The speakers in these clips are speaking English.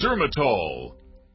Dermatol.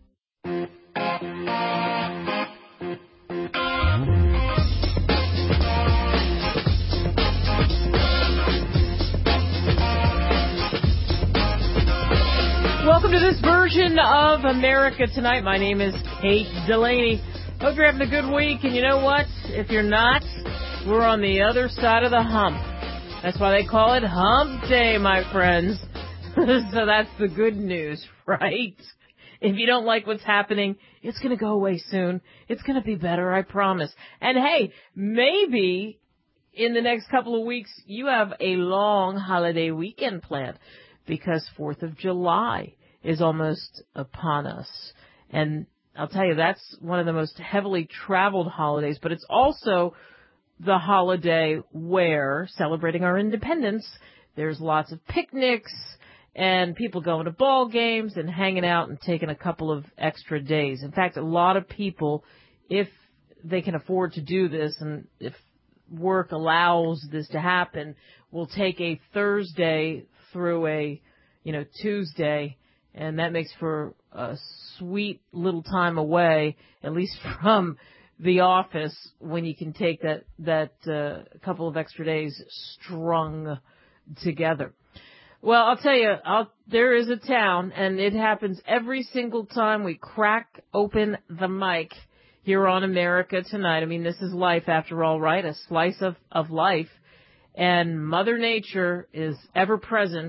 Welcome to this version of America Tonight. My name is Kate Delaney. Hope you're having a good week. And you know what? If you're not, we're on the other side of the hump. That's why they call it Hump Day, my friends. So that's the good news, right? If you don't like what's happening, it's going to go away soon. It's going to be better, I promise. And hey, maybe in the next couple of weeks, you have a long holiday weekend planned because 4th of July is almost upon us. And I'll tell you, that's one of the most heavily traveled holidays, but it's also the holiday where, celebrating our independence, there's lots of picnics and people going to ball games and hanging out and taking a couple of extra days. In fact, a lot of people, if they can afford to do this and if work allows this to happen, will take a Thursday through a, Tuesday, and that makes for a sweet little time away, at least from the office, when you can take that couple of extra days strung together. Well, I'll tell you, there is a town, and it happens every single time we crack open the mic here on America Tonight. I mean, this is life after all, right? A slice of life. And Mother Nature is ever present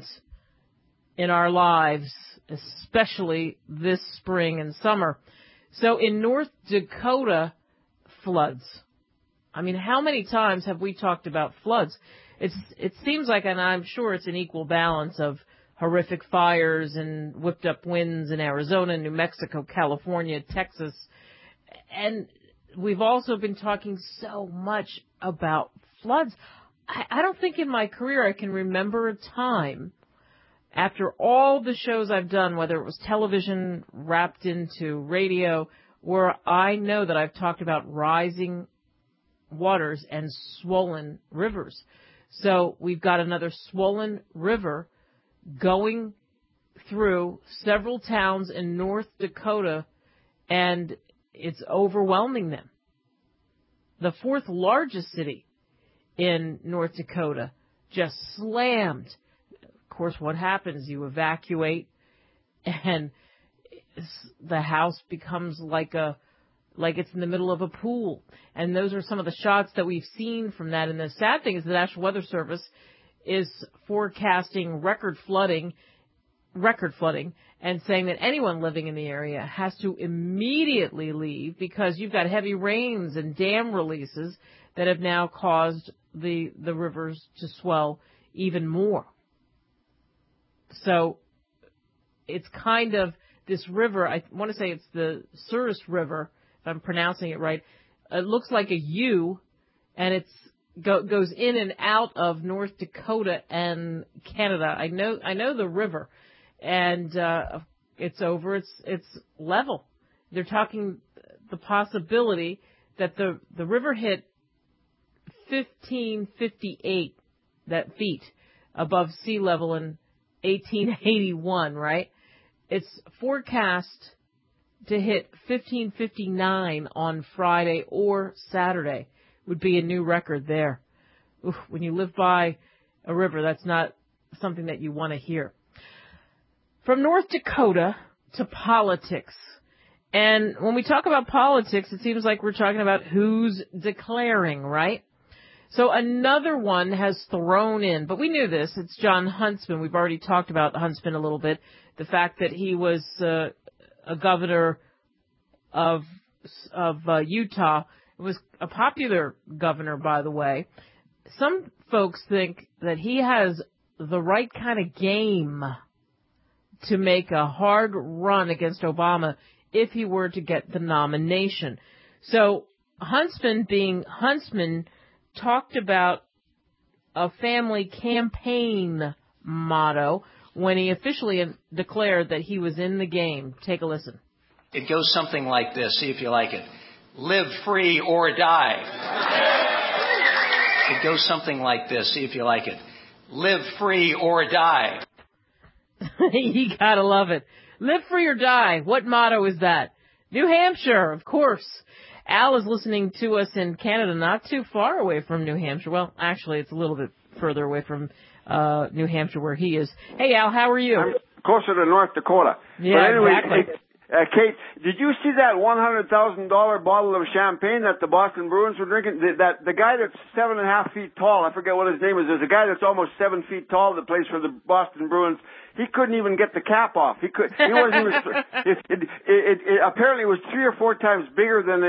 in our lives, especially this spring and summer. So in North Dakota, floods. I mean, how many times have we talked about floods? It seems like, and I'm sure it's an equal balance of horrific fires and whipped up winds in Arizona, New Mexico, California, Texas. And we've also been talking so much about floods. I don't think in my career I can remember a time after all the shows I've done, whether it was television wrapped into radio, where I know that I've talked about rising waters and swollen rivers. So we've got another swollen river going through several towns in North Dakota, and it's overwhelming them. The fourth largest city in North Dakota just slammed. Of course, what happens? You evacuate, and the house becomes like it's in the middle of a pool. And those are some of the shots that we've seen from that. And the sad thing is the National Weather Service is forecasting record flooding, and saying that anyone living in the area has to immediately leave because you've got heavy rains and dam releases that have now caused the rivers to swell even more. So it's kind of this river, I want to say it's the Souris River, if I'm pronouncing it right. It looks like a U, and it goes in and out of North Dakota and Canada. I know the river, and it's over its level. They're talking the possibility that the river hit 1558 feet above sea level in 1881, right? It's forecast to hit 1559 on Friday or Saturday. Would be a new record there. Oof, when you live by a river, that's not something that you want to hear. From North Dakota to politics. And when we talk about politics, it seems like we're talking about who's declaring, right? So another one has thrown in, but we knew this. It's Jon Huntsman. We've already talked about Huntsman a little bit. The fact that he was a governor of Utah. It was a popular governor, by the way. Some folks think that he has the right kind of game to make a hard run against Obama if he were to get the nomination. So Huntsman, being Huntsman, talked about a family campaign motto when he officially declared that he was in the game. Take a listen. It goes something like this. See if you like it. Live free or die. It goes something like this. See if you like it. Live free or die. You gotta love it. Live free or die. What motto is that? New Hampshire, of course. Al is listening to us in Canada, not too far away from New Hampshire. Well, actually, it's a little bit further away from New Hampshire where he is. Hey, Al, how are you? I'm closer to North Dakota. Yeah, but anyway, exactly. Kate, did you see that $100,000 bottle of champagne that the Boston Bruins were drinking? The guy that's 7.5 feet tall, I forget what his name is. There's a guy that's almost 7 feet tall that plays for the Boston Bruins. He couldn't even get the cap off. He wasn't even. Apparently, it was 3 or 4 times bigger than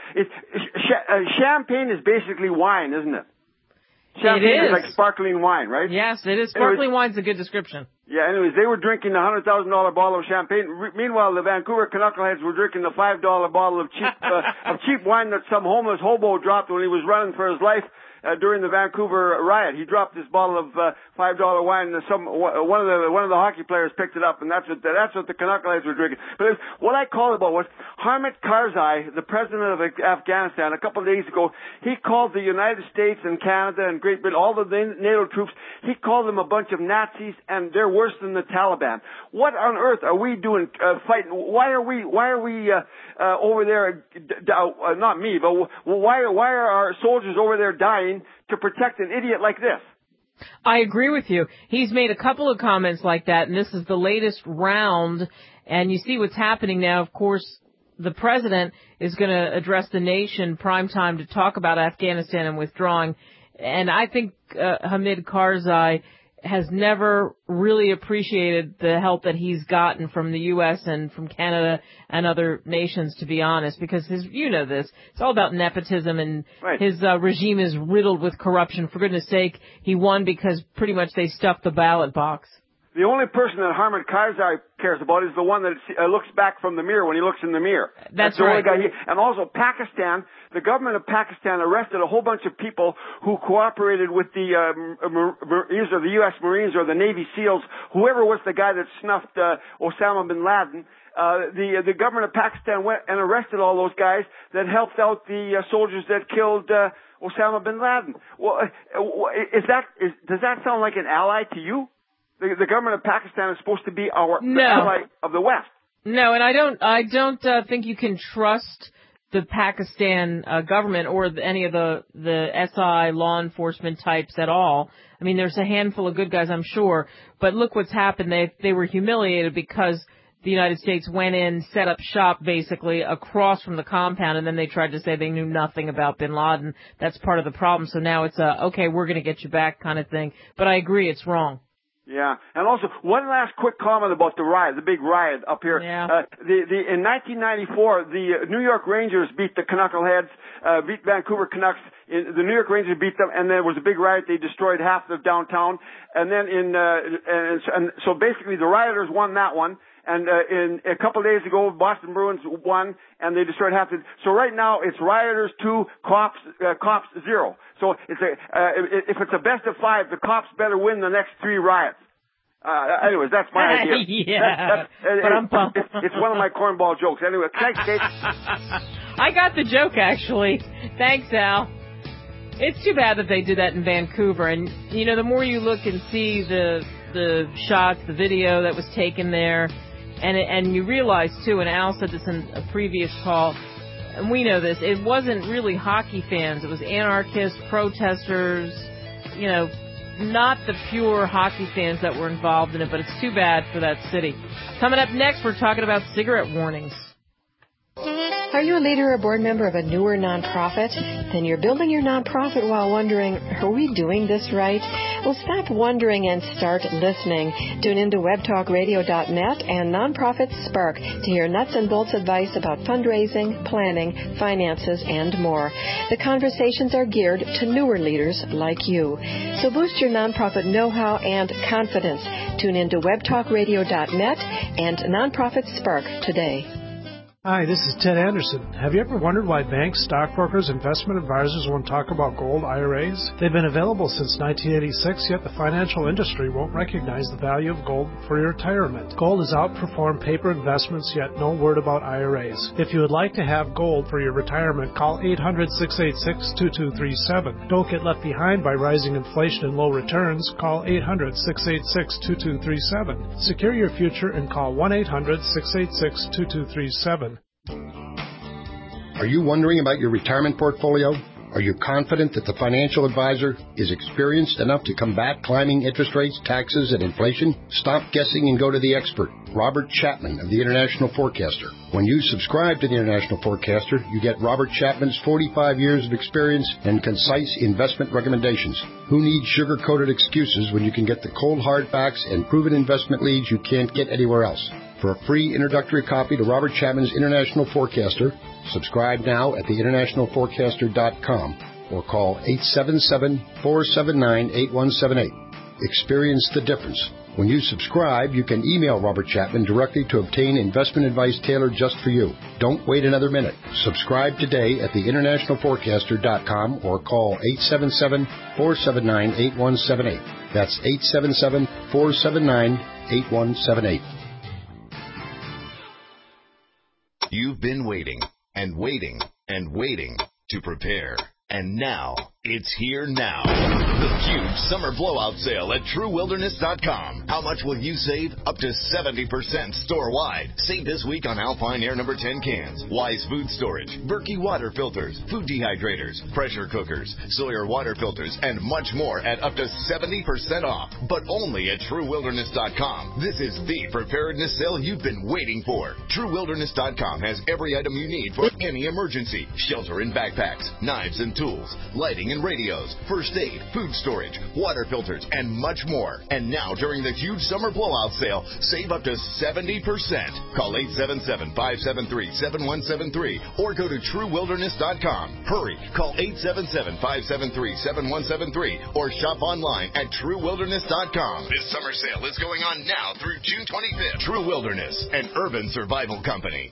champagne is basically wine, isn't it? Champagne is like sparkling wine, right? Yes, it is. Sparkling wine's a good description. Yeah, anyways, they were drinking the $100,000 bottle of champagne. Meanwhile, the Vancouver Knuckleheads were drinking the $5 bottle of cheap wine that some homeless hobo dropped when he was running for his life during the Vancouver riot. He dropped this bottle of $5 wine, and one of the hockey players picked it up, and that's what the Knuckleheads were drinking. But what I called about was Hamid Karzai, the president of Afghanistan, a couple of days ago. He called the United States and Canada and Great Britain, all the NATO troops. He called them a bunch of Nazis, and they're worse than the Taliban. What on earth are we doing fighting? Why are we over there? Not me, but why are our soldiers over there dying to protect an idiot like this? I agree with you. He's made a couple of comments like that, and this is the latest round. And you see what's happening now. Of course, the president is going to address the nation prime time to talk about Afghanistan and withdrawing. And I think Hamid Karzai has never really appreciated the help that he's gotten from the U.S. and from Canada and other nations, to be honest, because it's all about nepotism, and right. His regime is riddled with corruption. For goodness sake, he won because pretty much they stuffed the ballot box. The only person that Hamid Karzai cares about is the one that looks back from the mirror when he looks in the mirror. That's the right. Only guy and also Pakistan, the government of Pakistan arrested a whole bunch of people who cooperated with the either the U.S. Marines or the Navy SEALs, whoever was the guy that snuffed Osama bin Laden. The government of Pakistan went and arrested all those guys that helped out the soldiers that killed Osama bin Laden. Well, does that sound like an ally to you? The government of Pakistan is supposed to be our ally of the West. No, and I don't think you can trust the Pakistan government or any of the SI law enforcement types at all. I mean, there's a handful of good guys, I'm sure, but look what's happened. They were humiliated because the United States went in, set up shop basically across from the compound, and then they tried to say they knew nothing about bin Laden. That's part of the problem. So now it's okay, we're going to get you back kind of thing. But I agree, it's wrong. Yeah, and also one last quick comment about the riot, the big riot up here. Yeah. In 1994, the New York Rangers beat the Knuckleheads, beat Vancouver Canucks. The New York Rangers beat them, and there was a big riot. They destroyed half of downtown, and then so basically the rioters won that one. And in a couple of days ago, Boston Bruins won, and they destroyed half the. So right now, it's rioters 2, cops 0. So if it's a best of 5, the cops better win the next 3 riots. Anyways, that's my idea. Yeah, it's one of my cornball jokes. Anyway, thanks, Kate. I got the joke, actually. Thanks, Al. It's too bad that they did that in Vancouver. And, the more you look and see the shots, the video that was taken there, and you realize, too, and Al said this in a previous call, and we know this, it wasn't really hockey fans. It was anarchists, protesters, not the pure hockey fans that were involved in it, but it's too bad for that city. Coming up next, we're talking about cigarette warnings. Are you a leader or board member of a newer nonprofit? Then you're building your nonprofit while wondering, are we doing this right? Well, stop wondering and start listening. Tune into webtalkradio.net and Nonprofit Spark to hear nuts and bolts advice about fundraising, planning, finances, and more. The conversations are geared to newer leaders like you. So boost your nonprofit know-how and confidence. Tune into webtalkradio.net and Nonprofit Spark today. Hi, this is Ted Anderson. Have you ever wondered why banks, stockbrokers, investment advisors won't talk about gold IRAs? They've been available since 1986, yet the financial industry won't recognize the value of gold for your retirement. Gold has outperformed paper investments, yet no word about IRAs. If you would like to have gold for your retirement, call 800-686-2237. Don't get left behind by rising inflation and low returns. Call 800-686-2237. Secure your future and call 1-800-686-2237. Are you wondering about your retirement portfolio? Are you confident that the financial advisor is experienced enough to combat climbing interest rates, taxes, and inflation? Stop guessing and go to the expert, Robert Chapman of the International Forecaster. When you subscribe to the International Forecaster, you get Robert Chapman's 45 years of experience and concise investment recommendations. Who needs sugar-coated excuses when you can get the cold hard facts and proven investment leads you can't get anywhere else? For a free introductory copy to Robert Chapman's International Forecaster, subscribe now at theinternationalforecaster.com or call 877-479-8178. Experience the difference. When you subscribe, you can email Robert Chapman directly to obtain investment advice tailored just for you. Don't wait another minute. Subscribe today at theinternationalforecaster.com or call 877-479-8178. That's 877-479-8178. You've been waiting and waiting and waiting to prepare. And now, it's here now. The huge summer blowout sale at TrueWilderness.com. How much will you save? Up to 70% store-wide. Save this week on Alpine Air No. 10 cans, Wise Food Storage, Berkey water filters, food dehydrators, pressure cookers, Sawyer water filters, and much more at up to 70% off. But only at TrueWilderness.com. This is the preparedness sale you've been waiting for. TrueWilderness.com has every item you need for any emergency. Shelter and backpacks, knives and tools, lighting and radios, first aid, food storage, water filters, and much more. And now, during the huge summer blowout sale, save up to 70%. Call 877-573-7173 or go to TrueWilderness.com. Hurry, call 877-573-7173 or shop online at TrueWilderness.com. This summer sale is going on now through June 25th. True Wilderness, an urban survival company.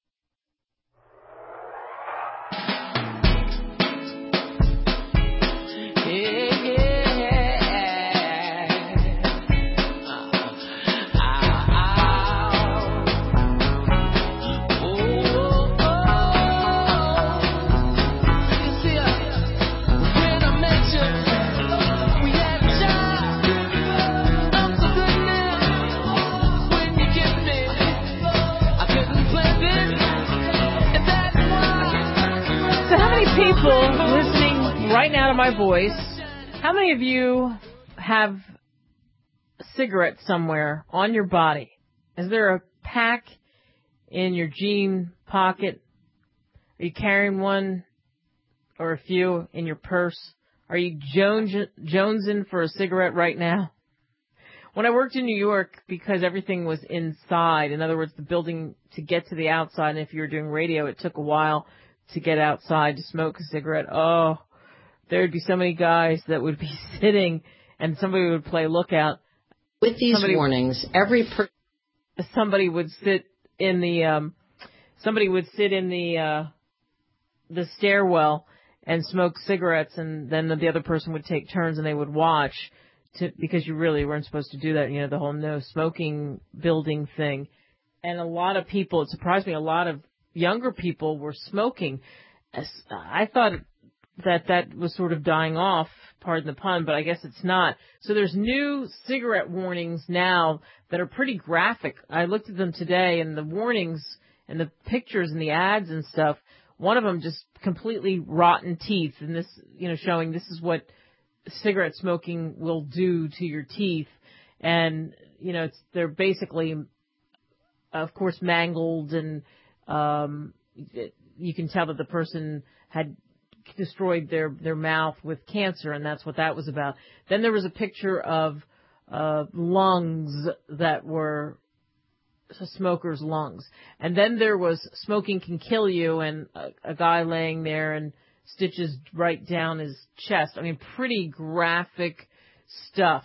People listening right now to my voice, how many of you have a cigarette somewhere on your body? Is there a pack in your jean pocket? Are you carrying one or a few in your purse? Are you jonesing for a cigarette right now? When I worked in New York, because everything was inside, in other words, the building to get to the outside, and if you were doing radio, it took a while to get outside to smoke a cigarette. Oh, there'd be so many guys that would be sitting and somebody would play lookout. With these warnings, somebody would sit in the the stairwell and smoke cigarettes, and then the other person would take turns and they would watch because you really weren't supposed to do that, the whole no smoking building thing. And a lot of people, it surprised me, a lot of younger people were smoking. I thought that was sort of dying off, pardon the pun, but I guess it's not. So there's new cigarette warnings now that are pretty graphic. I looked at them today, and the warnings and the pictures and the ads and stuff, one of them just completely rotten teeth, and this, showing this is what cigarette smoking will do to your teeth. And, they're basically, of course, mangled, and you can tell that the person had destroyed their mouth with cancer, and that's what that was about. Then there was a picture of lungs that were smokers' lungs. And then there was smoking can kill you, and a guy laying there and stitches right down his chest. I mean, pretty graphic stuff.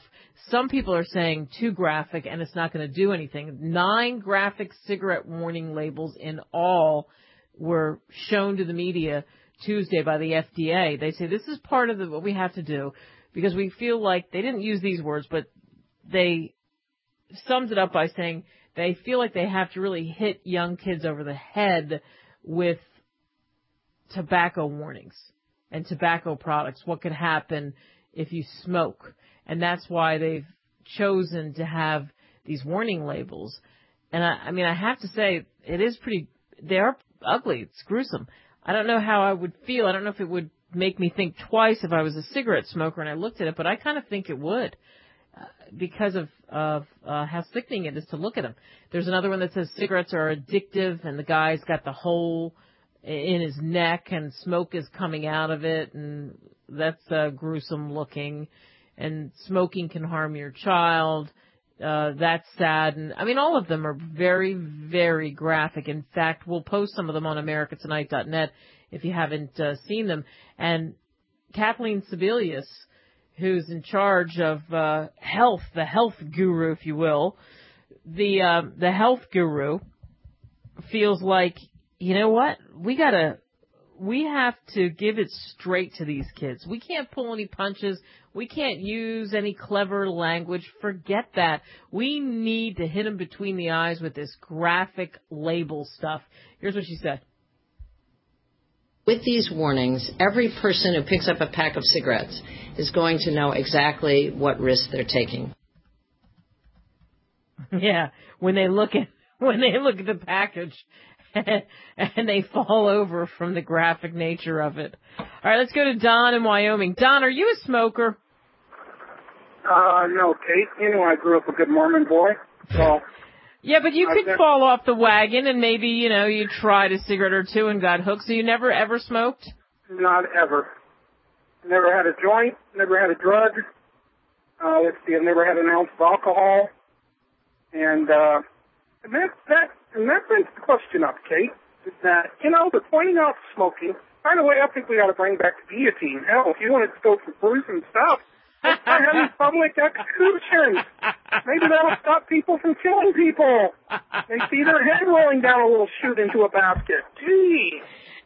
some people are saying too graphic and it's not going to do anything. 9 graphic cigarette warning labels in all were shown to the media Tuesday by the FDA. They say this is part of what we have to do because we feel like, they didn't use these words, but they summed it up by saying they feel like they have to really hit young kids over the head with tobacco warnings and tobacco products, what could happen if you smoke. And that's why they've chosen to have these warning labels. And I mean, I have to say, it is they are ugly. It's gruesome. I don't know how I would feel. I don't know if it would make me think twice if I was a cigarette smoker and I looked at it, but I kind of think it would. Because of how sickening it is to look at them. There's another one that says cigarettes are addictive, and the guy's got the hole in his neck, and smoke is coming out of it, and that's gruesome looking. And smoking can harm your child. That's sad. And I mean, all of them are very, very graphic. In fact, we'll post some of them on AmericaTonight.net if you haven't seen them. And Kathleen Sebelius, who's in charge of health, the health guru, if you will, the health guru feels like, you know what, we have to give it straight to these kids. We can't pull any punches. We can't use any clever language. Forget that. We need to hit them between the eyes with this graphic label stuff. Here's what she said. With these warnings, every person who picks up a pack of cigarettes is going to know exactly what risk they're taking. Yeah, when they look at the package and they fall over from the graphic nature of it. All right, let's go to Don in Wyoming. Don, are you a smoker? No, Kate. You know I grew up a good Mormon boy, so... Yeah, but you could fall off the wagon and maybe, you tried a cigarette or two and got hooked. So you never, ever smoked? Not ever. Never had a joint, never had a drug. I've never had an ounce of alcohol. And that brings the question up, Kate, is that, they're pointing out smoking. By the way, I think we ought to bring back the guillotine. Hell, if you wanted to go for gruesome stuff, let's start having public executions. Maybe that'll stop people from killing people. They see their head rolling down a little chute into a basket. Gee.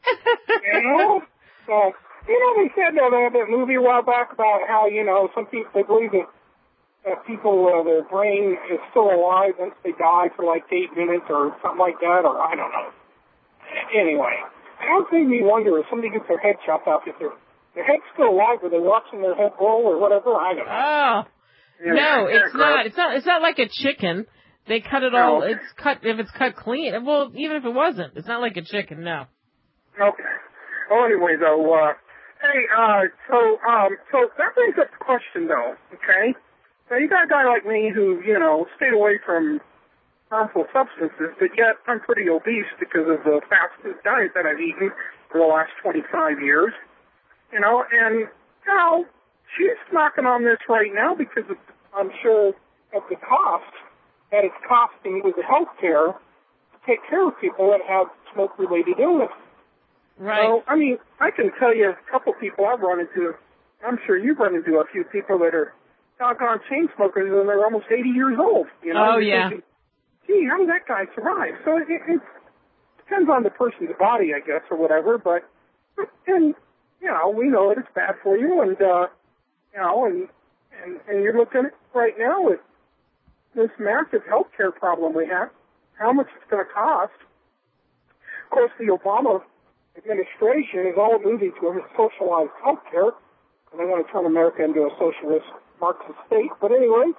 So, they said that movie a while back about how, some people, they believe that people, their brain is still alive once they die for like 8 minutes or something like that, or I don't know. Anyway, that made me wonder if somebody gets their head chopped off, if their head's still alive, are they watching their head roll or whatever? I don't know. Oh. No, it's not. It's not like a chicken. They cut it all. Okay. If it's cut clean. Well, even if it wasn't, it's not like a chicken. No. Okay. Well, anyway, though, so that brings up the question, though. Okay. So you got a guy like me who, stayed away from harmful substances, but yet I'm pretty obese because of the fast food diet that I've eaten for the last 25 years. She's knocking on this right now because I'm sure of the cost that it's costing with the health care to take care of people that have smoke-related illness. Right. So, I can tell you a couple people I've run into. I'm sure you've run into a few people that are doggone chain smokers and they're almost 80 years old. Oh, yeah. Thinking, gee, how did that guy survive? So it depends on the person's body, I guess, or whatever, but... And we know that it's bad for you, and you're looking at right now with this massive healthcare problem we have, how much it's going to cost. Of course, the Obama administration is all moving to a socialized healthcare, and they want to turn America into a socialist Marxist state. But anyway,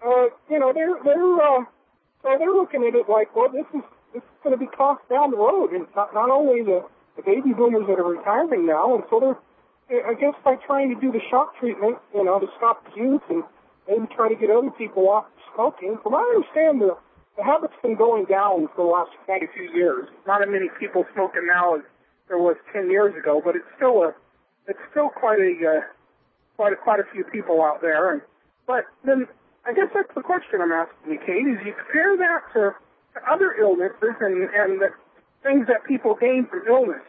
they're looking at it like, well, this is going to be cost down the road, and not only the baby boomers that are retiring now, and so they're, I guess, by trying to do the shock treatment, to stop the youth and maybe try to get other people off smoking. From what I understand, the habit's been going down for the last quite a few years. Not as many people smoking now as there was 10 years ago, but it's still quite a few people out there. But then I guess that's the question I'm asking you, Kate, is you compare that to other illnesses and the things that people gain from illness,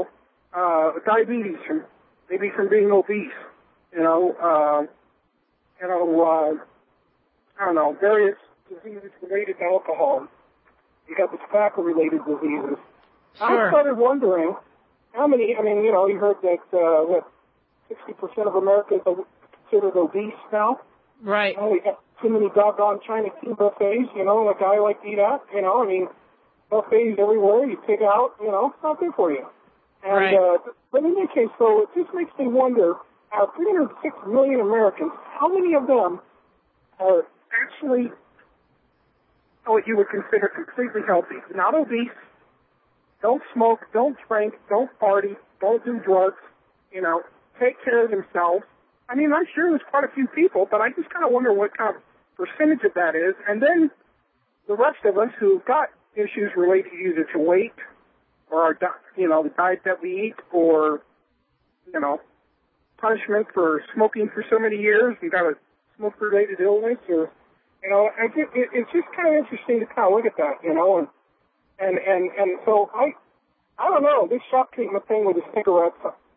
diabetes from being obese, I don't know, various diseases related to alcohol. You got the tobacco-related diseases. Sure. I started wondering how many, you heard that, 60% of Americans are considered obese now. Right. We got too many doggone China tea buffets, like I like to eat at, buffets everywhere, you pick out, it's not good for you. And, right. But in any case, though, it just makes me wonder, out of 306 million Americans, how many of them are actually what you would consider completely healthy, not obese, don't smoke, don't drink, don't party, don't do drugs, take care of themselves. I'm sure there's quite a few people, but I just kind of wonder what kind of percentage of that is. And then the rest of us who've got issues related either to weight or our, the diet that we eat, or, punishment for smoking for so many years and got a smoke-related illness, or, I think it's just kind of interesting to kind of look at that, and so I don't know, this shock treatment thing with the cigarettes,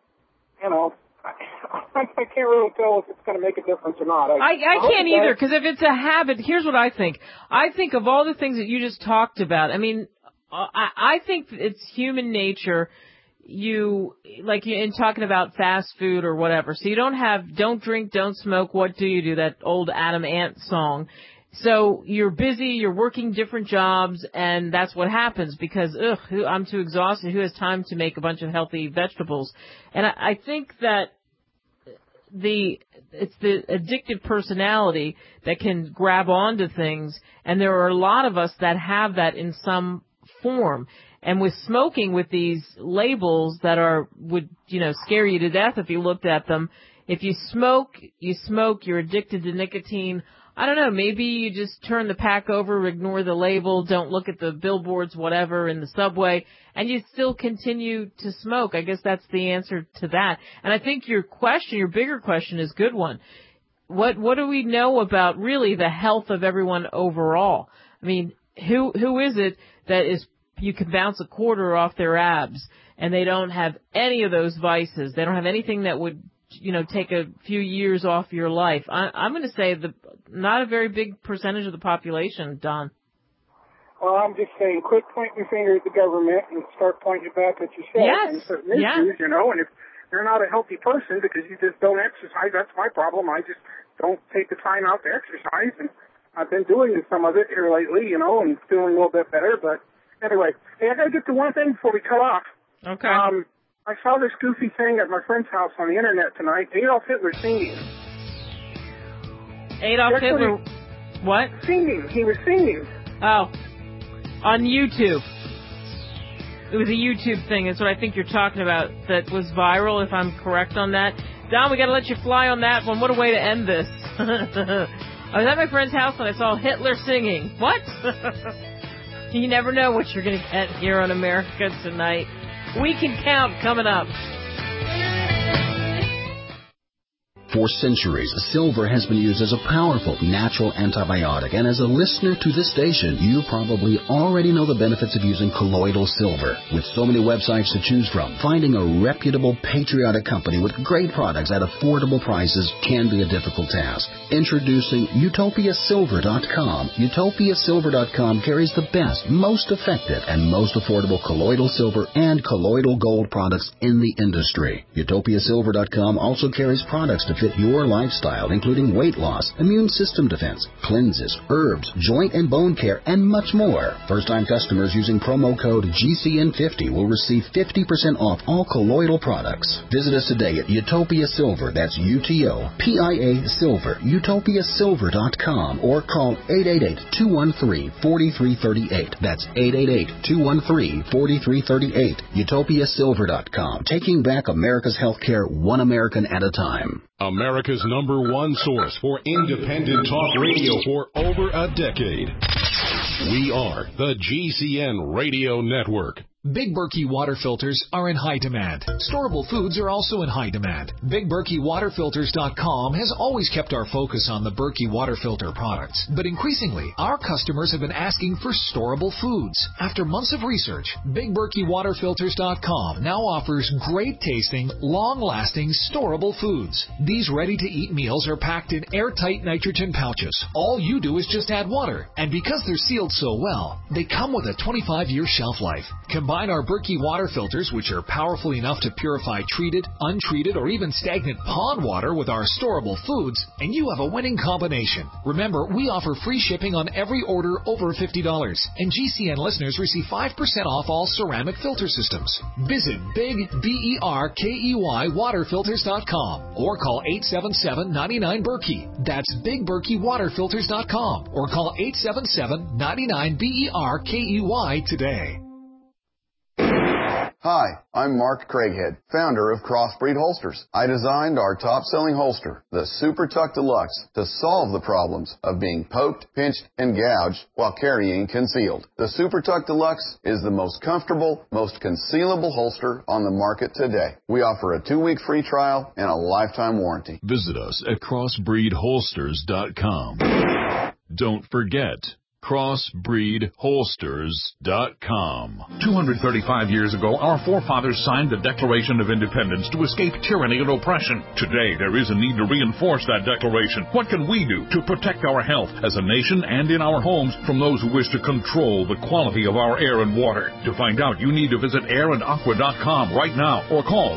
I can't really tell if it's going to make a difference or not. I can't either, because if it's a habit, here's what I think. I think of all the things that you just talked about, I think it's human nature. In talking about fast food or whatever. So you don't drink, don't smoke, what do you do? That old Adam Ant song. So you're busy, you're working different jobs, and that's what happens because, I'm too exhausted. Who has time to make a bunch of healthy vegetables? And I think that it's the addictive personality that can grab onto things, and there are a lot of us that have that in some form. And with smoking, with these labels that would scare you to death if you looked at them. If you smoke, you're addicted to nicotine. I don't know, maybe you just turn the pack over, ignore the label, don't look at the billboards, whatever, in the subway, and you still continue to smoke. I guess that's the answer to that. And I think your bigger question is a good one. What do we know about really the health of everyone overall? Who is it that you can bounce a quarter off their abs and they don't have any of those vices? They don't have anything that would, take a few years off your life. I'm going to say not a very big percentage of the population, Don. Well, I'm just saying, quit pointing your finger at the government and start pointing it back at yourself. Yes. And certain issues, and if you're not a healthy person because you just don't exercise, that's my problem. I just don't take the time out to exercise, and I've been doing some of it here lately, and feeling a little bit better, but anyway, I got to get to one thing before we cut off. Okay. I saw this goofy thing at my friend's house on the internet tonight. Adolf Hitler singing. Adolf Hitler, what? Singing. He was singing. Oh, on YouTube. It was a YouTube thing. That's what I think you're talking about. That was viral, if I'm correct on that. Don, we got to let you fly on that one. What a way to end this. I was at my friend's house and I saw Hitler singing. What? You never know what you're going to get here on America Tonight. We Can Count coming up. For centuries, silver has been used as a powerful natural antibiotic, and as a listener to this station, you probably already know the benefits of using colloidal silver. With so many websites to choose from, finding a reputable, patriotic company with great products at affordable prices can be a difficult task. Introducing UtopiaSilver.com. UtopiaSilver.com carries the best, most effective, and most affordable colloidal silver and colloidal gold products in the industry. UtopiaSilver.com also carries products to fit your lifestyle, including weight loss, immune system defense, cleanses, herbs, joint and bone care, and much more. First-time customers using promo code GCN50 will receive 50% off all colloidal products. Visit us today at Utopia Silver, that's UTOPIA Silver, UtopiaSilver.com, or call 888-213-4338. That's 888-213-4338. UtopiaSilver.com, taking back America's healthcare one American at a time. America's #1 source for independent talk radio for over a decade. We are the GCN Radio Network. Big Berkey water filters are in high demand. Storable foods are also in high demand. BigBerkeyWaterFilters.com has always kept our focus on the Berkey water filter products, but increasingly, our customers have been asking for storable foods. After months of research, BigBerkeyWaterFilters.com now offers great-tasting, long-lasting, storable foods. These ready-to-eat meals are packed in airtight nitrogen pouches. All you do is just add water, and because they're sealed so well, they come with a 25-year shelf life. Combine our Berkey water filters, which are powerful enough to purify treated, untreated, or even stagnant pond water with our storable foods, and you have a winning combination. Remember, we offer free shipping on every order over $50, and GCN listeners receive 5% off all ceramic filter systems. Visit BigBerkeyWaterFilters.com or call 877-99-BERKEY. That's BigBerkeyWaterFilters.com or call 877-99-BERKEY today. Hi, I'm Mark Craighead, founder of Crossbreed Holsters. I designed our top-selling holster, the Super Tuck Deluxe, to solve the problems of being poked, pinched, and gouged while carrying concealed. The Super Tuck Deluxe is the most comfortable, most concealable holster on the market today. We offer a 2-week free trial and a lifetime warranty. Visit us at crossbreedholsters.com. Don't forget, crossbreedholsters.com. 235 years ago, our forefathers signed the Declaration of Independence to escape tyranny and oppression. Today, there is a need to reinforce that declaration. What can we do to protect our health as a nation and in our homes from those who wish to control the quality of our air and water? To find out, you need to visit airandaqua.com right now or call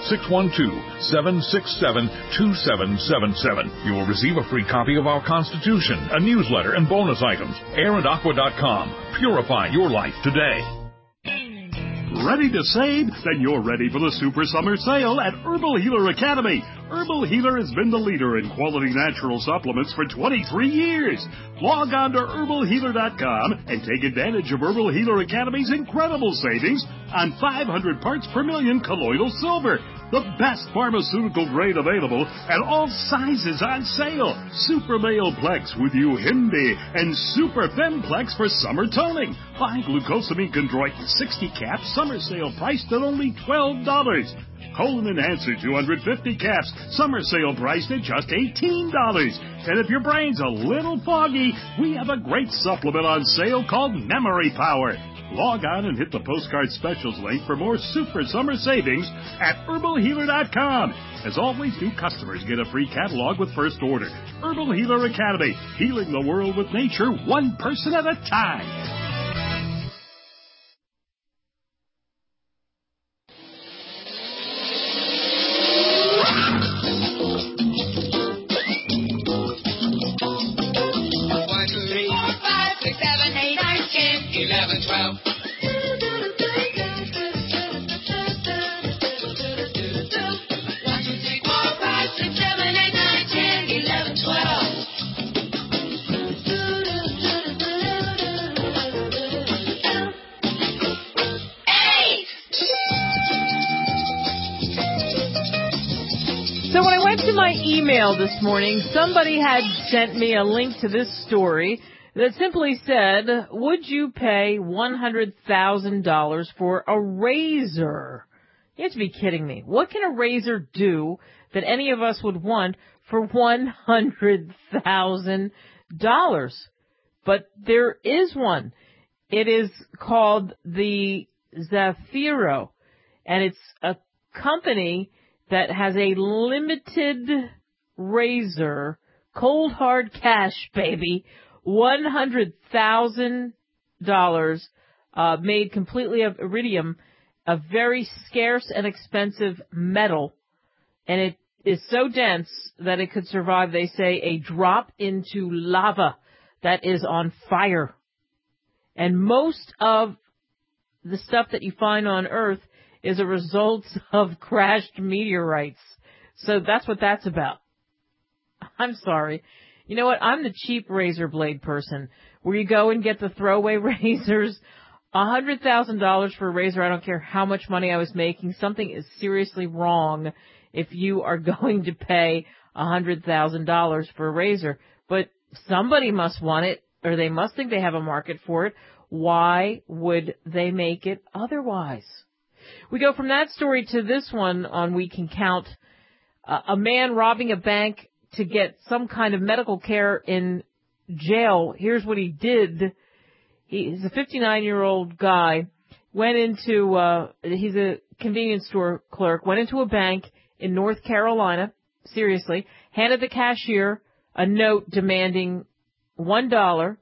612-767-2777. You will receive a free copy of our Constitution, a newsletter, and bonus items. airandaqua.com. Purify your life today. Ready to save? Then you're ready for the Super Summer Sale at Herbal Healer Academy. Herbal Healer has been the leader in quality natural supplements for 23 years. Log on to herbalhealer.com and take advantage of Herbal Healer Academy's incredible savings on 500 parts per million colloidal silver, the best pharmaceutical grade available, and all sizes on sale. Super Male Plex with Uhindi and Super Femplex for summer toning. Buy glucosamine chondroitin 60 caps, summer sale priced at only $12. Colon Enhancer 250 caps, summer sale priced at just $18. And if your brain's a little foggy, we have a great supplement on sale called Memory Power. Log on and hit the postcard specials link for more super summer savings at herbalhealer.com. As always, new customers get a free catalog with first order. Herbal Healer Academy, healing the world with nature one person at a time. This morning, somebody had sent me a link to this story that simply said, would you pay $100,000 for a razor? You have to be kidding me. What can a razor do that any of us would want for $100,000? But there is one. It is called the Zafiro, and it's a company that has a limited razor, cold hard cash, baby, $100,000, made completely of iridium, a very scarce and expensive metal, and it is so dense that it could survive, they say, a drop into lava that is on fire. And most of the stuff that you find on Earth is a result of crashed meteorites. So that's what that's about. I'm sorry. You know what? I'm the cheap razor blade person, where you go and get the throwaway razors. $100,000 for a razor, I don't care how much money I was making. Something is seriously wrong if you are going to pay $100,000 for a razor. But somebody must want it, or they must think they have a market for it. Why would they make it otherwise? We go from that story to this one on We Can Count. A man robbing a bank to get some kind of medical care in jail. Here's what he did. He's a 59-year-old guy. He's a convenience store clerk, went into a bank in North Carolina, seriously, handed the cashier a note demanding $1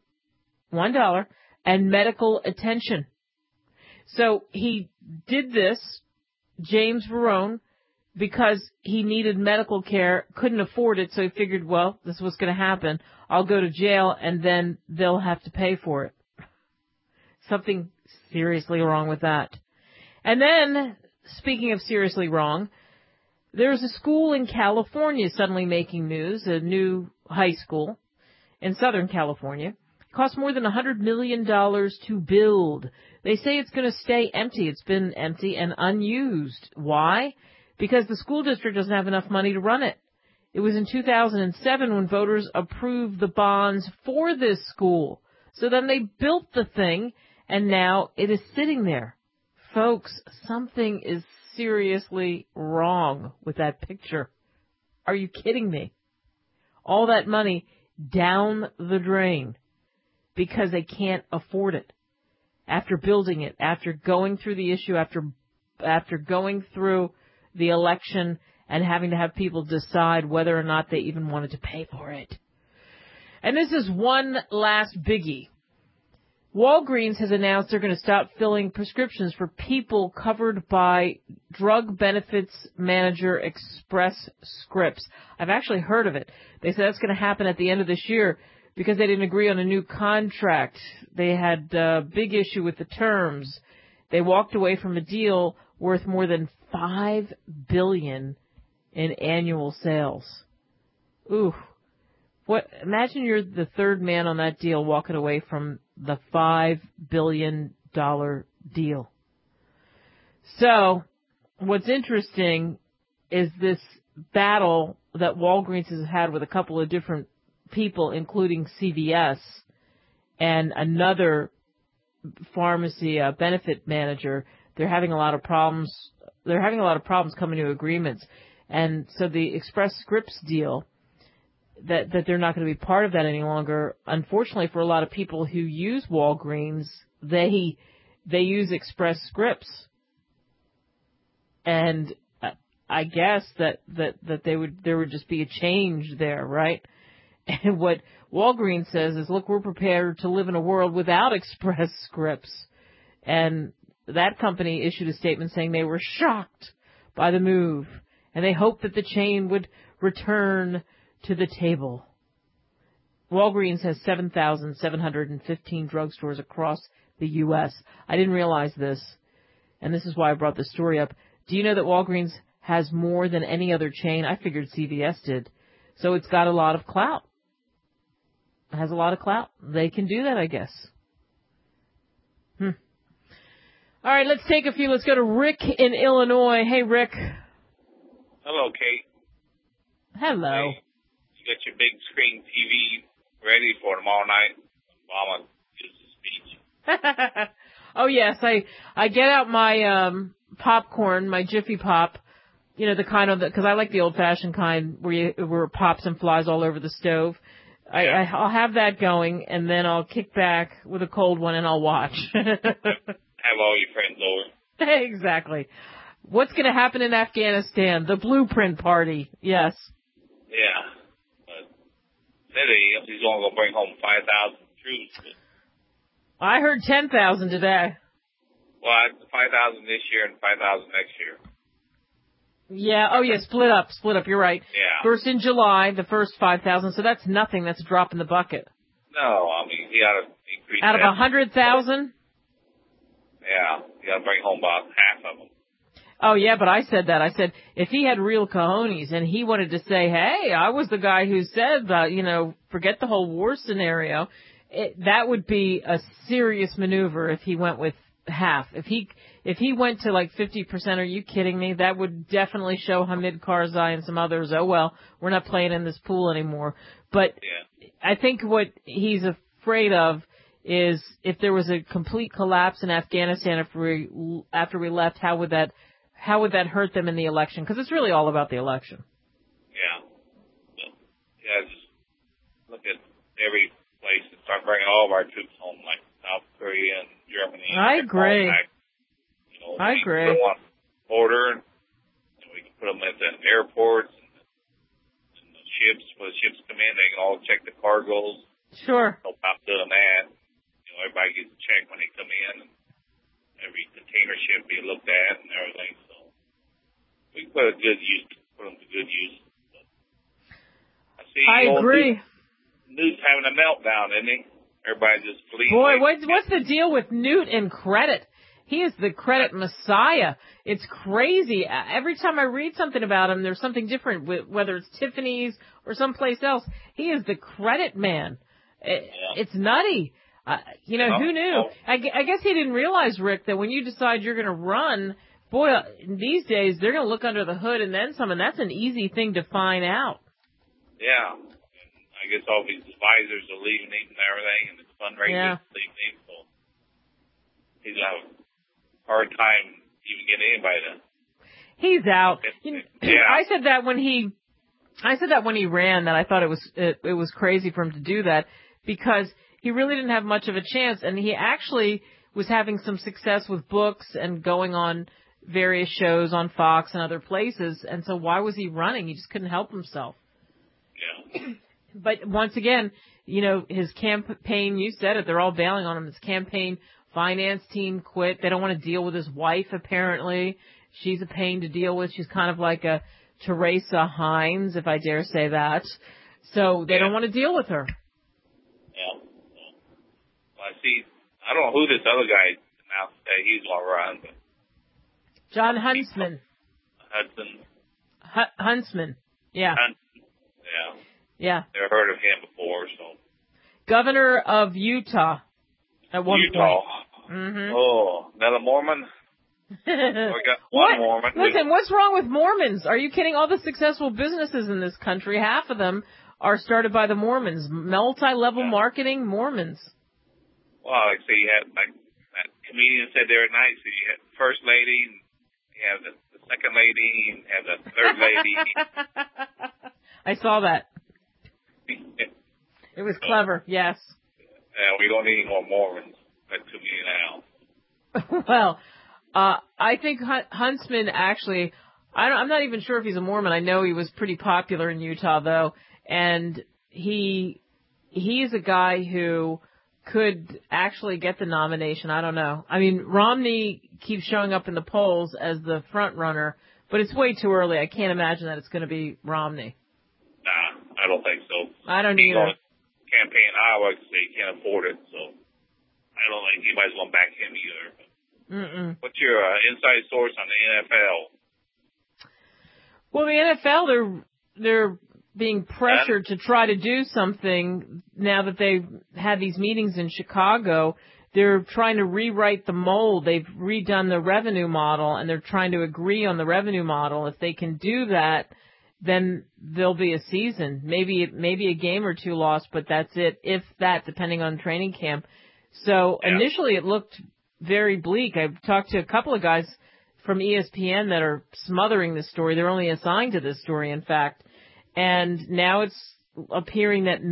and medical attention. So he did this, James Verone, because he needed medical care, couldn't afford it, so he figured, well, this is what's going to happen. I'll go to jail, and then they'll have to pay for it. Something seriously wrong with that. And then, speaking of seriously wrong, there's a school in California suddenly making news, a new high school in Southern California. It cost more than $100 million to build. They say it's going to stay empty. It's been empty and unused. Why? Because the school district doesn't have enough money to run it. It was in 2007 when voters approved the bonds for this school. So then they built the thing, and now it is sitting there. Folks, something is seriously wrong with that picture. Are you kidding me? All that money down the drain because they can't afford it. After building it, after going through the issue, after going through the election and having to have people decide whether or not they even wanted to pay for it. And this is one last biggie. Walgreens has announced they're going to stop filling prescriptions for people covered by Drug Benefits Manager Express Scripts. I've actually heard of it. They said that's going to happen at the end of this year because they didn't agree on a new contract. They had a big issue with the terms. They walked away from a deal worth more than $5 billion in annual sales. Ooh. Imagine you're the third man on that deal walking away from the $5 billion deal. So, what's interesting is this battle that Walgreens has had with a couple of different people, including CVS and another pharmacy benefit manager. They're having a lot of problems. They're having a lot of problems coming to agreements. And so the Express Scripts deal, that they're not going to be part of that any longer. Unfortunately, for a lot of people who use Walgreens, they use Express Scripts, and I guess that there would just be a change there, right? And what Walgreens says is, look, we're prepared to live in a world without Express Scripts, and that company issued a statement saying they were shocked by the move, and they hoped that the chain would return to the table. Walgreens has 7,715 drugstores across the U.S. I didn't realize this, and this is why I brought this story up. Do you know that Walgreens has more than any other chain? I figured CVS did. So it's got a lot of clout. It has a lot of clout. They can do that, I guess. All right, let's take a few. Let's go to Rick in Illinois. Hey, Rick. Hello, Kate. Hello. Hey. You got your big screen TV ready for tomorrow night. Obama gives his speech. Oh, yes. I get out my popcorn, my Jiffy Pop, you know, the kind of, because I like the old-fashioned kind where it pops and flies all over the stove. Yeah. I'll have that going, and then I'll kick back with a cold one, and I'll watch. Have all your friends over. Exactly. What's going to happen in Afghanistan? The blueprint party. Yes. Yeah. He's only going to bring home 5,000 troops. I heard 10,000 today. Well, 5,000 this year and 5,000 next year. Yeah. Oh, yeah. Split up. You're right. Yeah. First in July, the first 5,000. So that's nothing. That's a drop in the bucket. No, I mean, he ought to increase out of 100,000. Yeah, he ought to bring home about half of them. Oh, yeah, but I said that. I said, if he had real cojones and he wanted to say, hey, I was the guy who said, forget the whole war scenario, that would be a serious maneuver if he went with half. If he went to like 50%, are you kidding me? That would definitely show Hamid Karzai and some others, oh, well, we're not playing in this pool anymore. But yeah. I think what he's afraid of is if there was a complete collapse in Afghanistan after we left, how would that hurt them in the election? Because it's really all about the election. Yeah. Just look at every place and start bringing all of our troops home, like South Korea and Germany. I agree. I agree. Put them on the border, and we can put them at the airports and the ships. When the ships come in, they can all check the cargoes. Sure. Help out doing that. Everybody gets a check when they come in, and every container ship be looked at and everything. So we put them to good use. I agree. Newt's having a meltdown, isn't he? Everybody just fleeing. Boy, what's the deal with Newt and credit? He is the credit messiah. It's crazy. Every time I read something about him, there's something different, whether it's Tiffany's or someplace else. He is the credit man. It's nutty. Who knew? I guess he didn't realize, Rick, that when you decide you're going to run, boy, these days they're going to look under the hood and then some, and that's an easy thing to find out. Yeah. I guess all these advisors are leaving him and everything, and the fundraisers are leaving him, so he's going to have a hard time even getting anybody to. He's out. I said that when he ran, that I thought it was crazy for him to do that, because he really didn't have much of a chance, and he actually was having some success with books and going on various shows on Fox and other places, and so why was he running? He just couldn't help himself. Yeah. But once again, his campaign, you said it, they're all bailing on him. His campaign finance team quit. They don't want to deal with his wife, apparently. She's a pain to deal with. She's kind of like a Teresa Hines, if I dare say that. So they don't want to deal with her. Yeah. Well, I don't know who this other guy announced that he's going to run. But John Huntsman. Huntsman. Yeah. Yeah. Never heard of him before, so. Governor of Utah at one point. Mm-hmm. Oh, another Mormon? We got one Mormon. Listen, what's wrong with Mormons? Are you kidding? All the successful businesses in this country, half of them are started by the Mormons. Multi-level marketing Mormons. Well, you had, that comedian said the other night, so you had the first lady, and you have the second lady, and you have the third lady. I saw that. It was clever, yes. Yeah, we don't need any more Mormons. That's too many now. Well, I think Huntsman actually, I'm not even sure if he's a Mormon. I know he was pretty popular in Utah, though, and he's a guy who could actually get the nomination. I don't know. I mean, Romney keeps showing up in the polls as the front runner, but it's way too early. I can't imagine that it's going to be Romney. Nah, I don't think so. I don't either. Campaign in Iowa because they can't afford it, so I don't think anybody's going to back him either. What's your inside source on the NFL? Well, the NFL, they're being pressured to try to do something now that they've had these meetings in Chicago. They're trying to rewrite the mold. They've redone the revenue model, and they're trying to agree on the revenue model. If they can do that, then there'll be a season. Maybe a game or two lost, but that's it, if that, depending on training camp. So initially it looked very bleak. I've talked to a couple of guys from ESPN that are smothering this story. They're only assigned to this story, in fact. And now it's appearing that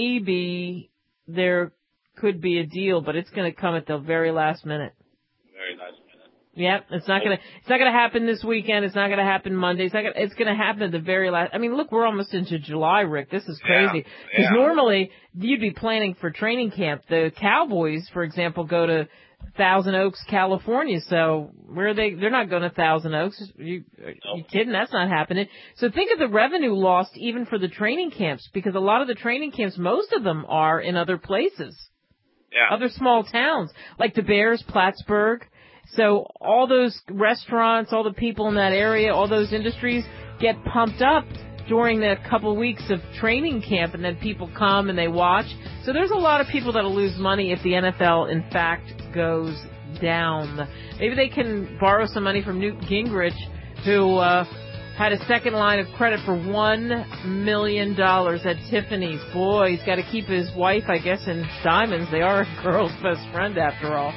maybe there could be a deal, but it's going to come at the very last minute. Very last minute. Yep, it's not gonna happen this weekend. It's not gonna happen Monday. It's gonna happen at the very last. I mean, look, we're almost into July, Rick. This is crazy. Because normally you'd be planning for training camp. The Cowboys, for example, go to Thousand Oaks, California. So where are they? They're not going to Thousand Oaks. Are you kidding? That's not happening. So think of the revenue lost even for the training camps, because a lot of the training camps, most of them are in other places. Yeah. Other small towns like the Bears, Plattsburgh. So all those restaurants, all the people in that area, all those industries get pumped up during the couple weeks of training camp, and then people come and they watch. So there's a lot of people that will lose money if the NFL, in fact, goes down. Maybe they can borrow some money from Newt Gingrich, who had a second line of credit for $1 million at Tiffany's. Boy, he's got to keep his wife, I guess, in diamonds. They are a girl's best friend, after all.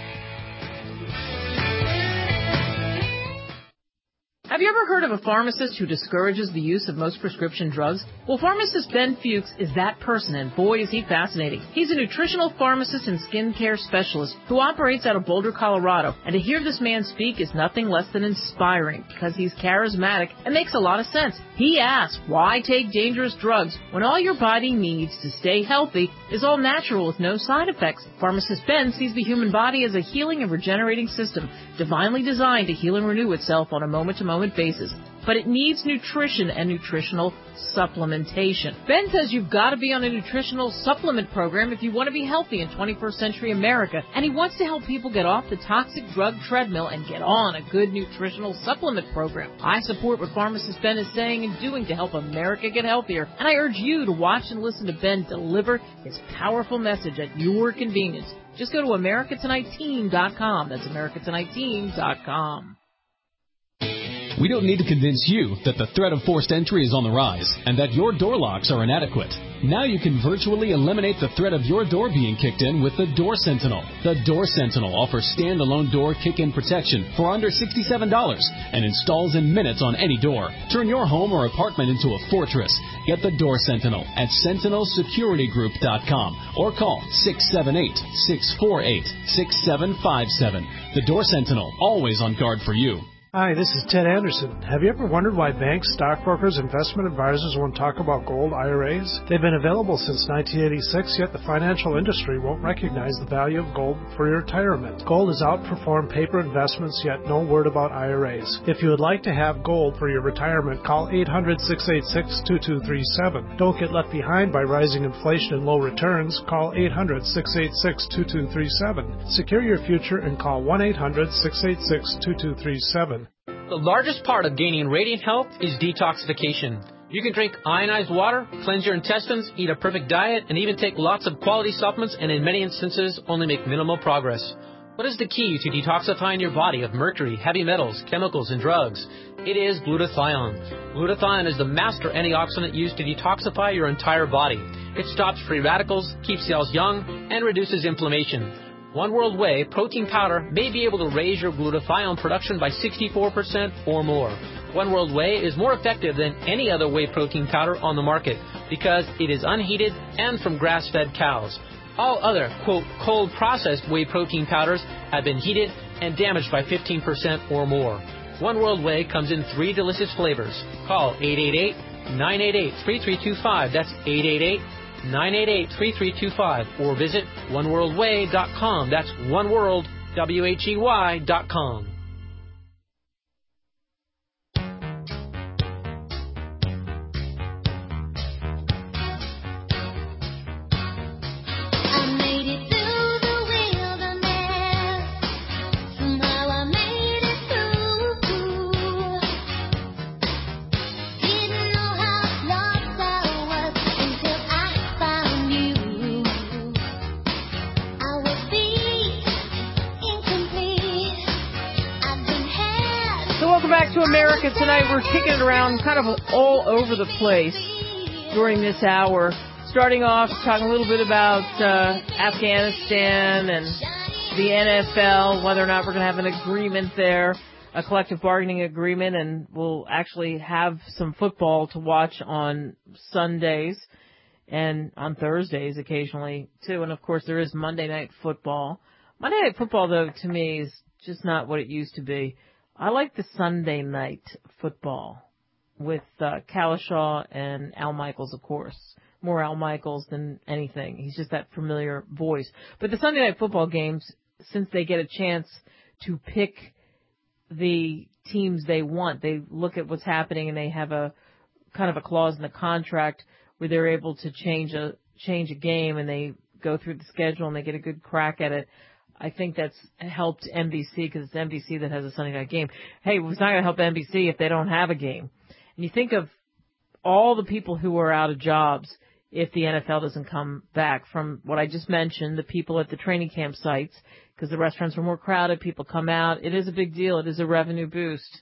Have you ever heard of a pharmacist who discourages the use of most prescription drugs? Well, pharmacist Ben Fuchs is that person, and boy, is he fascinating. He's a nutritional pharmacist and skincare specialist who operates out of Boulder, Colorado. And to hear this man speak is nothing less than inspiring, because he's charismatic and makes a lot of sense. He asks, why take dangerous drugs when all your body needs to stay healthy is all natural with no side effects? Pharmacist Ben sees the human body as a healing and regenerating system, divinely designed to heal and renew itself on a moment-to-moment basis. But it needs nutrition and nutritional supplementation. Ben says you've got to be on a nutritional supplement program if you want to be healthy in 21st century America, and he wants to help people get off the toxic drug treadmill and get on a good nutritional supplement program. I support what pharmacist Ben is saying and doing to help America get healthier, and I urge you to watch and listen to Ben deliver his powerful message at your convenience. Just go to AmericaTonightTeam.com. That's AmericaTonightTeam.com. We don't need to convince you that the threat of forced entry is on the rise and that your door locks are inadequate. Now you can virtually eliminate the threat of your door being kicked in with the Door Sentinel. The Door Sentinel offers standalone door kick-in protection for under $67 and installs in minutes on any door. Turn your home or apartment into a fortress. Get the Door Sentinel at SentinelSecurityGroup.com or call 678-648-6757. The Door Sentinel, always on guard for you. Hi, this is Ted Anderson. Have you ever wondered why banks, stockbrokers, investment advisors won't talk about gold IRAs? They've been available since 1986, yet the financial industry won't recognize the value of gold for your retirement. Gold has outperformed paper investments, yet no word about IRAs. If you would like to have gold for your retirement, call 800-686-2237. Don't get left behind by rising inflation and low returns. Call 800-686-2237. Secure your future and call 1-800-686-2237. The largest part of gaining radiant health is detoxification. You can drink ionized water, cleanse your intestines, eat a perfect diet, and even take lots of quality supplements and in many instances only make minimal progress. What is the key to detoxifying your body of mercury, heavy metals, chemicals, and drugs? It is glutathione. Glutathione is the master antioxidant used to detoxify your entire body. It stops free radicals, keeps cells young, and reduces inflammation. One World Whey protein powder may be able to raise your glutathione production by 64% or more. One World Whey is more effective than any other whey protein powder on the market because it is unheated and from grass-fed cows. All other, quote, cold processed whey protein powders have been heated and damaged by 15% or more. One World Whey comes in 3 delicious flavors. Call 888-988-3325. That's 888-988-3325, or visit oneworldwhey.com. That's oneworldwhey.com. To America Tonight. We're kicking it around kind of all over the place during this hour. Starting off, talking a little bit about Afghanistan and the NFL, whether or not we're going to have an agreement there, a collective bargaining agreement, and we'll actually have some football to watch on Sundays and on Thursdays occasionally, too. And, of course, there is Monday Night Football. Monday Night Football, though, to me is just not what it used to be. I like the Sunday Night Football with Kalishaw and Al Michaels, of course. More Al Michaels than anything. He's just that familiar voice. But the Sunday Night Football games, since they get a chance to pick the teams they want, they look at what's happening and they have a kind of a clause in the contract where they're able to change a game, and they go through the schedule and they get a good crack at it. I think that's helped NBC because it's NBC that has a Sunday night game. Hey, it's not going to help NBC if they don't have a game. And you think of all the people who are out of jobs if the NFL doesn't come back, from what I just mentioned, the people at the training camp sites, because the restaurants are more crowded, people come out. It is a big deal. It is a revenue boost.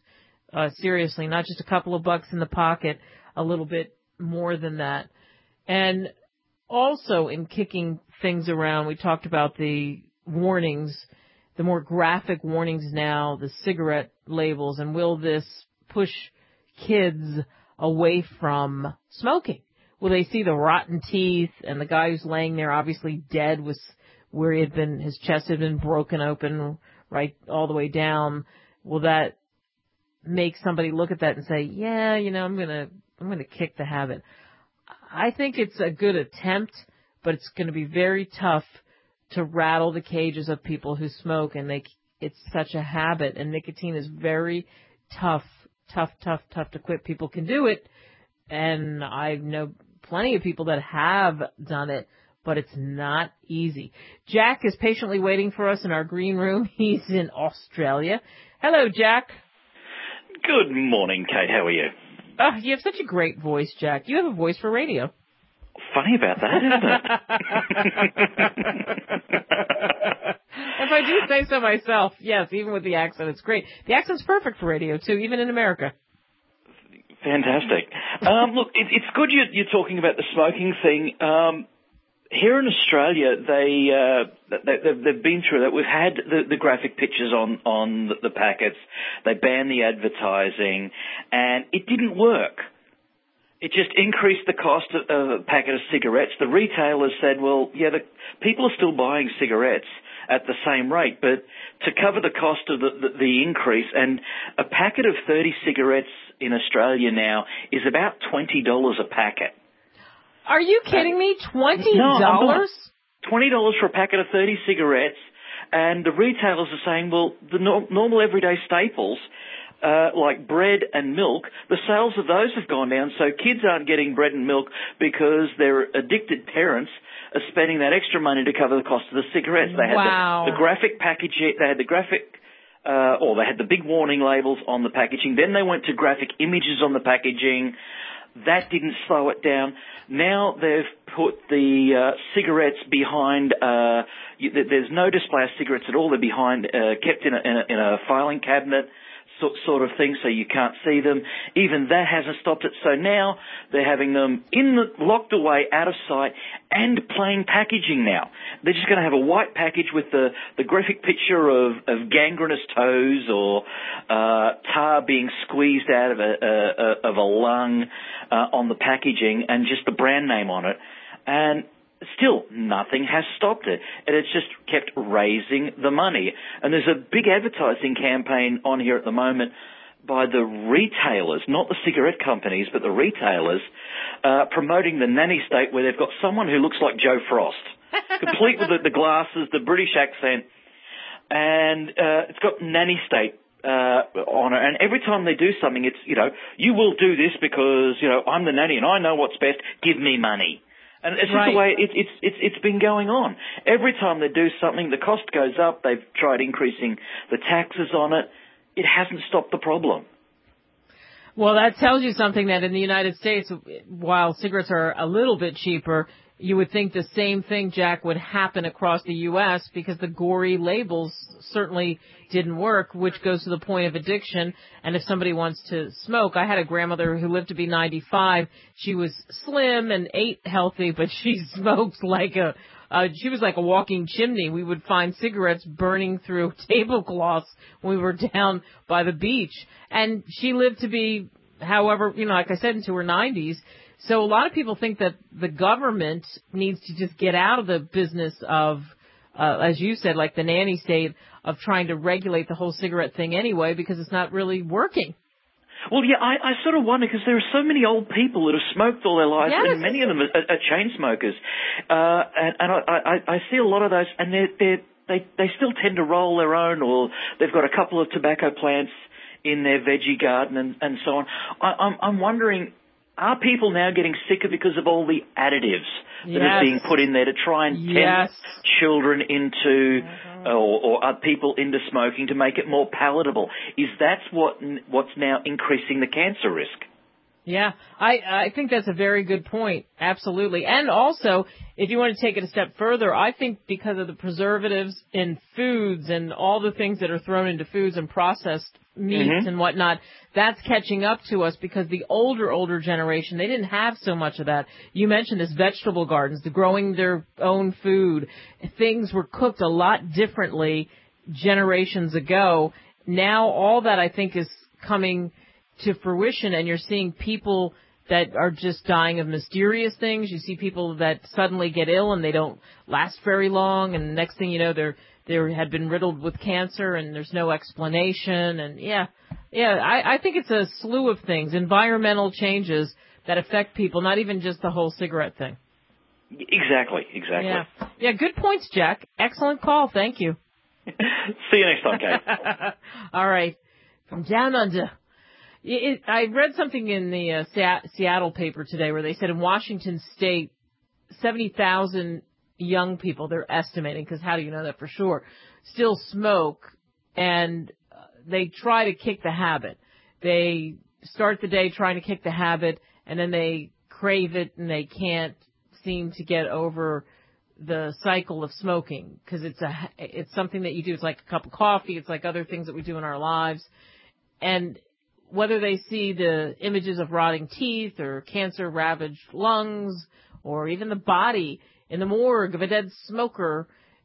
seriously, not just a couple of bucks in the pocket, a little bit more than that. And also in kicking things around, we talked about the warnings, the more graphic warnings now, the cigarette labels, and will this push kids away from smoking? Will they see the rotten teeth and the guy who's laying there obviously dead was where he had been, his chest had been broken open right all the way down? Will that make somebody look at that and say, yeah, I'm going to kick the habit? I think it's a good attempt, but it's going to be very tough to rattle the cages of people who smoke, and it's such a habit, and nicotine is very tough to quit. People can do it, and I know plenty of people that have done it, but it's not easy. Jack is patiently waiting for us in our green room. He's in Australia. Hello, Jack. Good morning, Kate. How are you? Oh, you have such a great voice, Jack. You have a voice for radio. Funny about that, isn't it? If I do say so myself, yes, even with the accent, it's great. The accent's perfect for radio, too, even in America. Fantastic. Look, it's good you're talking about the smoking thing. Here in Australia, they've been through that. We've had the graphic pictures on the packets. They banned the advertising, and it didn't work. It just increased the cost of a packet of cigarettes. The retailers said, well, yeah, the people are still buying cigarettes at the same rate, but to cover the cost of the increase, and a packet of 30 cigarettes in Australia now is about $20 a packet. Are you kidding me? $20? No, $20 for a packet of 30 cigarettes, and the retailers are saying, well, the normal everyday staples, like bread and milk, the sales of those have gone down, so kids aren't getting bread and milk because their addicted parents are spending that extra money to cover the cost of the cigarettes. They had the graphic packaging, they had the graphic, they had the big warning labels on the packaging. Then they went to graphic images on the packaging. That didn't slow it down. Now they've put the cigarettes behind. There's no display of cigarettes at all. They're behind, kept in a filing cabinet, sort of thing, so you can't see them. Even that hasn't stopped it. So now they're having them locked away, out of sight, and plain packaging now. They're just going to have a white package with the graphic picture of gangrenous toes or tar being squeezed out of a lung on the packaging, and just the brand name on it. And still, nothing has stopped it, and it's just kept raising the money. And there's a big advertising campaign on here at the moment by the retailers, not the cigarette companies, but the retailers, promoting the nanny state, where they've got someone who looks like Joe Frost, complete with the glasses, the British accent, and it's got nanny state on it. And every time they do something, it's, you will do this because, I'm the nanny and I know what's best, give me money. And it's just the way it's been going on. Every time they do something, the cost goes up. They've tried increasing the taxes on it. It hasn't stopped the problem. Well, that tells you something, that in the United States, while cigarettes are a little bit cheaper, you would think the same thing, Jack, would happen across the U.S. because the gory labels certainly didn't work, which goes to the point of addiction. And if somebody wants to smoke, I had a grandmother who lived to be 95. She was slim and ate healthy, but she smoked like she was like a walking chimney. We would find cigarettes burning through tablecloths when we were down by the beach. And she lived to be, however, like I said, into her 90s. So a lot of people think that the government needs to just get out of the business of, as you said, like the nanny state of trying to regulate the whole cigarette thing anyway, because it's not really working. Well, yeah, I sort of wonder, because there are so many old people that have smoked all their lives, and many of them are chain smokers. And I see a lot of those, and they still tend to roll their own, or they've got a couple of tobacco plants in their veggie garden and so on. I'm wondering, are people now getting sicker because of all the additives that are being put in there to try and tempt children into or people into smoking to make it more palatable? Is that what's now increasing the cancer risk? Yeah, I think that's a very good point. Absolutely. And also, if you want to take it a step further, I think because of the preservatives in foods and all the things that are thrown into foods and processed meats and whatnot, that's catching up to us because the older generation, they didn't have so much of that. You mentioned this vegetable gardens, the growing their own food. Things were cooked a lot differently generations ago. Now all that I think is coming to fruition, and you're seeing people that are just dying of mysterious things. You see people that suddenly get ill and they don't last very long, and the next thing you know, they had been riddled with cancer, and there's no explanation. And I think it's a slew of things, environmental changes that affect people, not even just the whole cigarette thing. Exactly. Yeah, good points, Jack. Excellent call. Thank you. See you next time, Kate. All right. From down under. I read something in the Seattle paper today where they said in Washington State, 70,000 young people, they're estimating, because how do you know that for sure, still smoke, and they try to kick the habit. They start the day trying to kick the habit, and then they crave it, and they can't seem to get over the cycle of smoking, because it's something that you do. It's like a cup of coffee. It's like other things that we do in our lives. And whether they see the images of rotting teeth or cancer-ravaged lungs or even the body in the morgue of a dead smoker,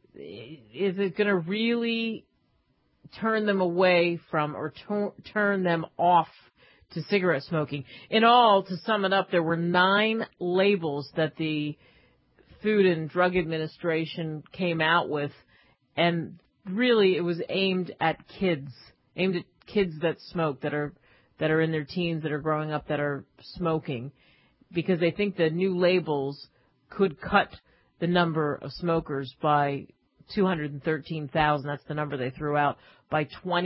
is it going to really turn them away from or turn them off to cigarette smoking? In all, to sum it up, there were 9 labels that the Food and Drug Administration came out with, and really it was aimed at kids that smoke, that are in their teens, that are growing up, that are smoking, because they think the new labels could cut the number of smokers by 213,000. That's the number they threw out by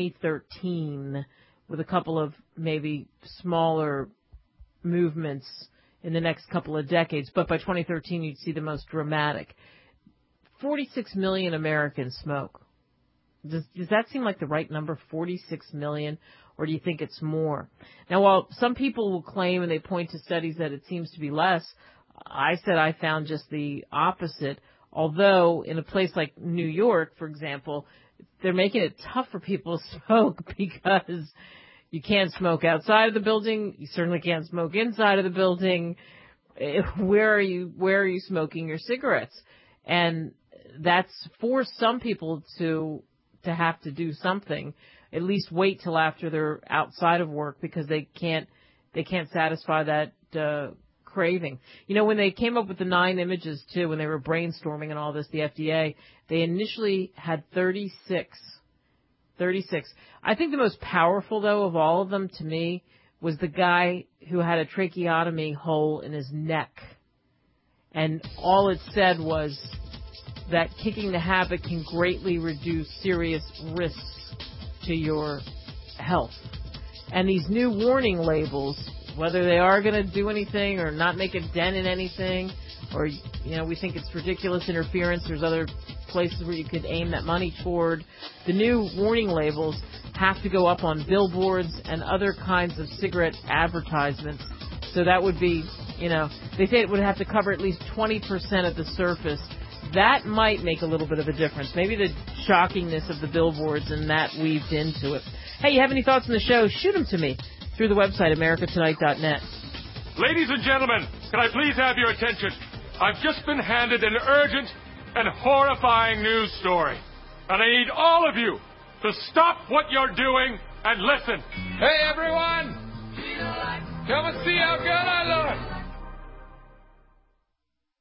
2013, with a couple of maybe smaller movements in the next couple of decades. But by 2013, you'd see the most dramatic. 46 million Americans smoke. Does that seem like the right number, 46 million, or do you think it's more? Now, while some people will claim, and they point to studies, that it seems to be less, I said I found just the opposite. Although in a place like New York, for example, they're making it tough for people to smoke because you can't smoke outside of the building. You certainly can't smoke inside of the building. Where are you smoking your cigarettes? And that's forced some people to have to do something, at least wait till after they're outside of work, because they can't satisfy that craving. You know, when they came up with the 9 images too, when they were brainstorming and all this, the FDA, they initially had 36. I think the most powerful, though, of all of them to me was the guy who had a tracheotomy hole in his neck. And all it said was that kicking the habit can greatly reduce serious risks to your health. And these new warning labels, whether they are going to do anything or not make a dent in anything, or, you know, we think it's ridiculous interference, there's other places where you could aim that money toward. The new warning labels have to go up on billboards and other kinds of cigarette advertisements. So that would be, you know, they say it would have to cover at least 20% of the surface. That might make a little bit of a difference. Maybe the shockingness of the billboards and that weaved into it. Hey, you have any thoughts on the show? Shoot them to me through the website, americatonight.net. Ladies and gentlemen, can I please have your attention? I've just been handed an urgent and horrifying news story. And I need all of you to stop what you're doing and listen. Hey, everyone! Come and see how good I look!